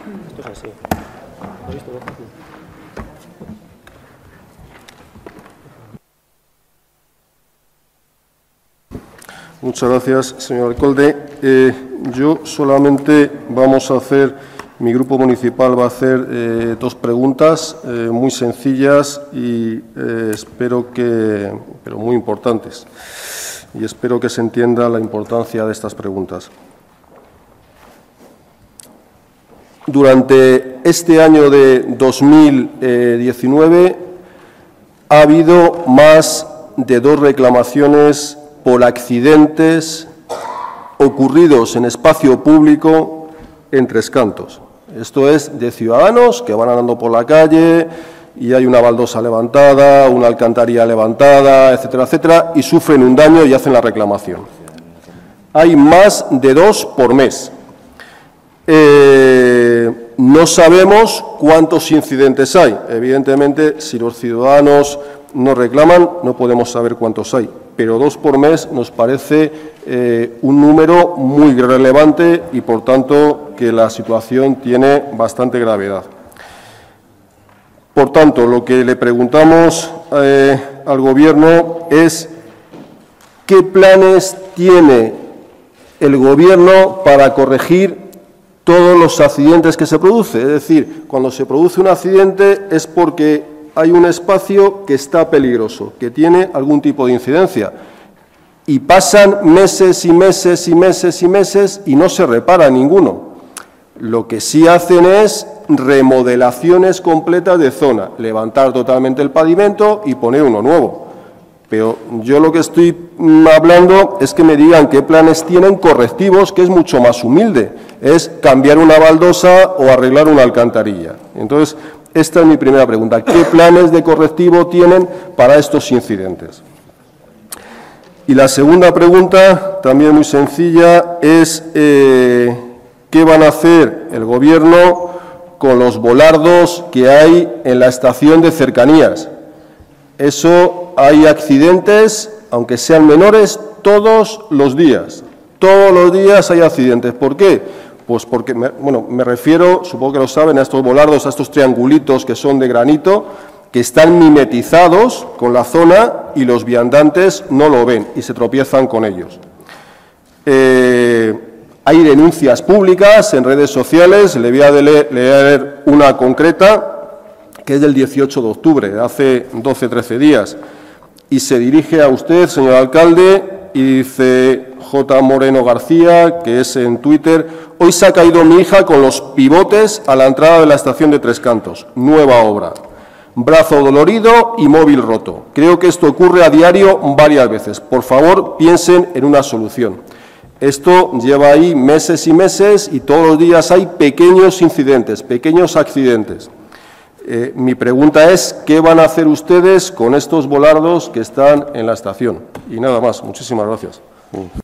Esto es así. ¿Has visto? Muchas gracias, señor alcalde. Yo solamente mi grupo municipal va a hacer dos preguntas muy sencillas y pero muy importantes. Y espero que se entienda la importancia de estas preguntas. Durante este año de 2019 ha habido más de 2 reclamaciones por accidentes ocurridos en espacio público en Tres Cantos. Esto es de ciudadanos que van andando por la calle y hay una baldosa levantada, una alcantarilla levantada, etcétera, etcétera, y sufren un daño y hacen la reclamación. Hay más de 2 por mes. No sabemos cuántos incidentes hay. Evidentemente, si los ciudadanos no reclaman, no podemos saber cuántos hay, pero 2 por mes nos parece un número muy relevante y, por tanto, que la situación tiene bastante gravedad. Por tanto, lo que le preguntamos al Gobierno es qué planes tiene el Gobierno para corregir todos los accidentes que se producen. Es decir, cuando se produce un accidente es porque hay un espacio que está peligroso, que tiene algún tipo de incidencia. Y pasan meses y meses y meses y meses y no se repara ninguno. Lo que sí hacen es remodelaciones completas de zona, levantar totalmente el pavimento y poner uno nuevo. Pero yo lo que estoy hablando es que me digan qué planes tienen correctivos, que es mucho más humilde. Es cambiar una baldosa o arreglar una alcantarilla. Entonces, esta es mi primera pregunta. ¿Qué planes de correctivo tienen para estos incidentes? Y la segunda pregunta, también muy sencilla, es ¿qué van a hacer el Gobierno con los volardos que hay en la estación de cercanías? Eso, hay accidentes, aunque sean menores, todos los días. Todos los días hay accidentes. ¿Por qué? Pues porque, me refiero, supongo que lo saben, a estos volardos, a estos triangulitos que son de granito, que están mimetizados con la zona y los viandantes no lo ven y se tropiezan con ellos. Hay denuncias públicas en redes sociales, le voy a leer una concreta, que es del 18 de octubre, de hace 12-13 días, y se dirige a usted, señor alcalde, y dice J. Moreno García, que es en Twitter: hoy se ha caído mi hija con los pivotes a la entrada de la estación de Tres Cantos, nueva obra, brazo dolorido y móvil roto. Creo que esto ocurre a diario varias veces. Por favor, piensen en una solución. Esto lleva ahí meses y meses y todos los días hay pequeños incidentes, pequeños accidentes. Mi pregunta es, ¿qué van a hacer ustedes con estos volardos que están en la estación? Y nada más. Muchísimas gracias.